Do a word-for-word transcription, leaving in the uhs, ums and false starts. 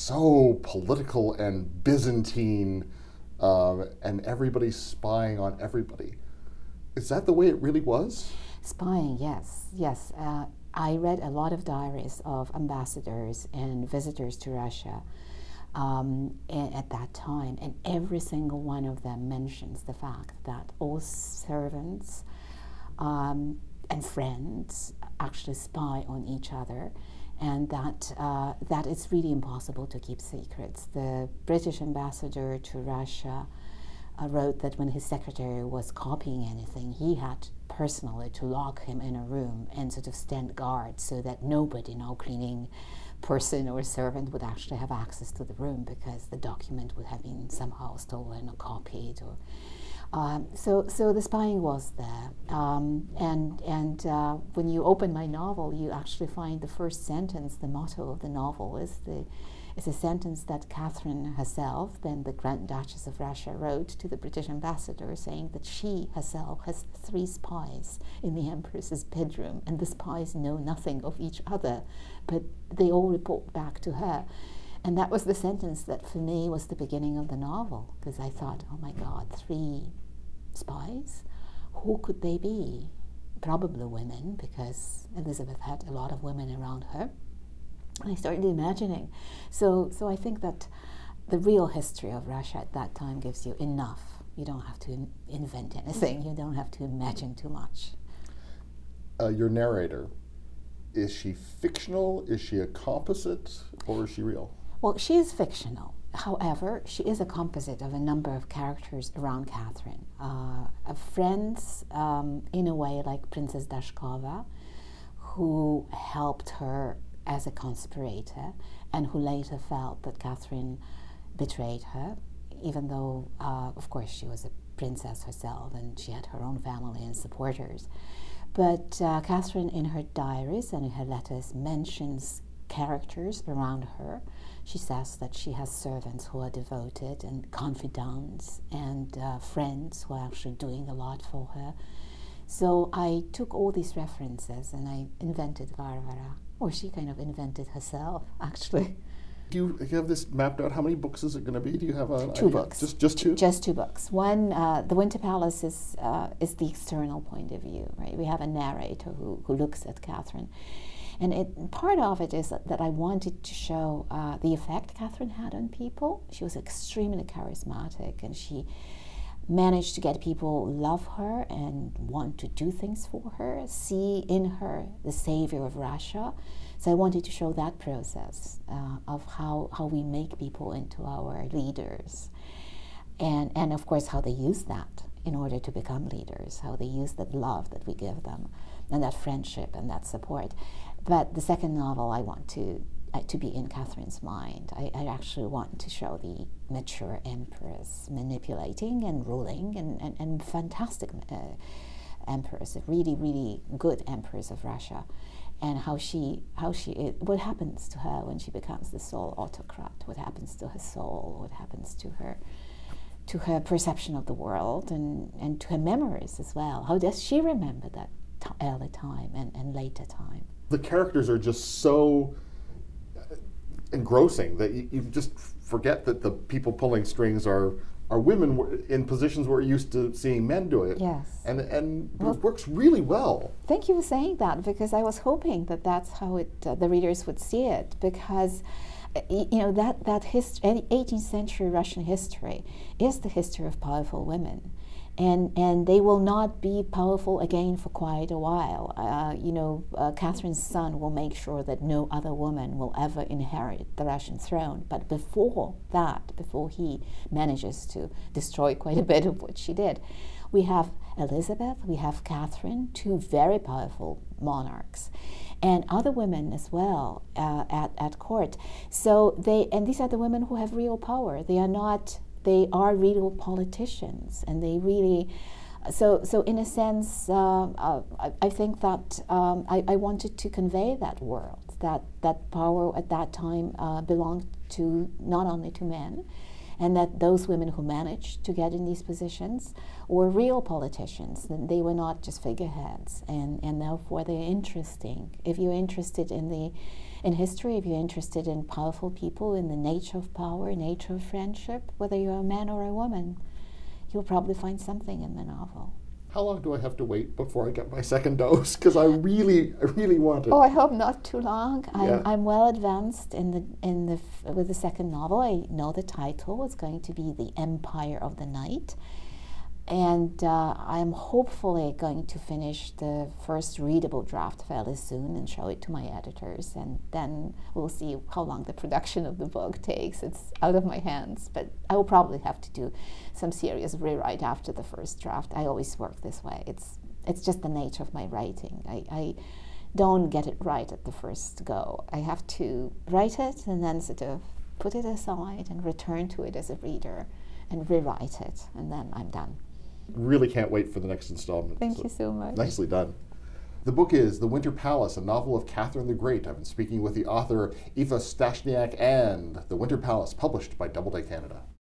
so political and Byzantine, uh, and everybody's spying on everybody. Is that the way it really was? Spying, yes, yes. Uh, I read a lot of diaries of ambassadors and visitors to Russia um, at that time, and every single one of them mentions the fact that all servants um, and friends actually spy on each other, and that uh, that it's really impossible to keep secrets. The British ambassador to Russia uh, wrote that when his secretary was copying anything, he had personally to lock him in a room and sort of stand guard so that nobody, no cleaning person or servant, would actually have access to the room, because the document would have been somehow stolen or copied. Or um, so, so the spying was there. Um, and and uh, when you open my novel, you actually find the first sentence, the motto of the novel, is the is a sentence that Catherine herself, then the Grand Duchess of Russia, wrote to the British ambassador, saying that she herself has three spies in the Empress's bedroom, and the spies know nothing of each other, but they all report back to her. And that was the sentence that for me was the beginning of the novel, because I thought, oh my God, three spies? Who could they be? Probably women, because Elizabeth had a lot of women around her. And I started imagining. So, so I think that the real history of Russia at that time gives you enough. You don't have to in- invent anything. You don't have to imagine too much. Uh, your narrator, is she fictional? Is she a composite? Or is she real? Well, she is fictional. However, she is a composite of a number of characters around Catherine. Uh, uh, friends, um, in a way, like Princess Dashkova, who helped her as a conspirator, and who later felt that Catherine betrayed her, even though, uh, of course, she was a princess herself and she had her own family and supporters. But uh, Catherine, in her diaries and in her letters, mentions characters around her. She says that she has servants who are devoted, and confidants, and uh, friends who are actually doing a lot for her. So I took all these references and I invented Varvara. Or she kind of invented herself, actually. Do you have this mapped out? How many books is it going to be? Do you have a two idea? books? Just just two. Just two books. One, uh, The Winter Palace is uh, is the external point of view, right? We have a narrator who who looks at Catherine, and it, part of it is that, that I wanted to show uh, the effect Catherine had on people. She was extremely charismatic, and she managed to get people love her and want to do things for her, see in her the savior of Russia. So I wanted to show that process uh, of how, how we make people into our leaders. And, and of course, how they use that in order to become leaders, how they use that love that we give them, and that friendship and that support. But the second novel, I want to Uh, to be in Catherine's mind. I, I actually want to show the mature empress manipulating and ruling, and, and, and fantastic uh, empress, a really, really good empress of Russia, and how she, how she, it, what happens to her when she becomes the sole autocrat, what happens to her soul, what happens to her, to her perception of the world, and, and to her memories as well. How does she remember that t- early time and, and later time? The characters are just so engrossing that you, you just forget that the people pulling strings are are women in positions where you're used to seeing men do it. Yes. And and Well, it works really well. Thank you for saying that, because I was hoping that that's how it uh, the readers would see it, because uh, you know that that hist- eighteenth century Russian history is the history of powerful women. And and they will not be powerful again for quite a while. Uh, you know, uh, Catherine's son will make sure that no other woman will ever inherit the Russian throne. But before that, before he manages to destroy quite a bit of what she did, we have Elizabeth, we have Catherine, two very powerful monarchs, and other women as well uh, at at court. So they and these are the women who have real power. They are not. They are real politicians, and they really, so so in a sense, uh, uh, I, I think that um, I, I wanted to convey that world, that that power at that time uh, belonged to not only to men, and that those women who managed to get in these positions were real politicians, and they were not just figureheads, and, and therefore they're interesting. If you're interested in the in history, if you're interested in powerful people, in the nature of power, nature of friendship, whether you're a man or a woman, you'll probably find something in the novel. How long do I have to wait before I get my second dose? Because I really, I really want it. Oh, I hope not too long. I'm, Yeah. I'm well advanced in the in the f- with the second novel. I know the title. It's going to be The Empire of the Night, and uh, I'm hopefully going to finish the first readable draft fairly soon and show it to my editors, and then we'll see how long the production of the book takes. It's out of my hands, but I will probably have to do some serious rewrite after the first draft. I always work this way. It's it's just the nature of my writing. I, I don't get it right at the first go. I have to write it and then sort of put it aside and return to it as a reader and rewrite it, and then I'm done. Really can't wait for the next installment. Thank So, you so much. Nicely done. The book is The Winter Palace, a novel of Catherine the Great. I've been speaking with the author Aoife Stashniak, and The Winter Palace, published by Doubleday Canada.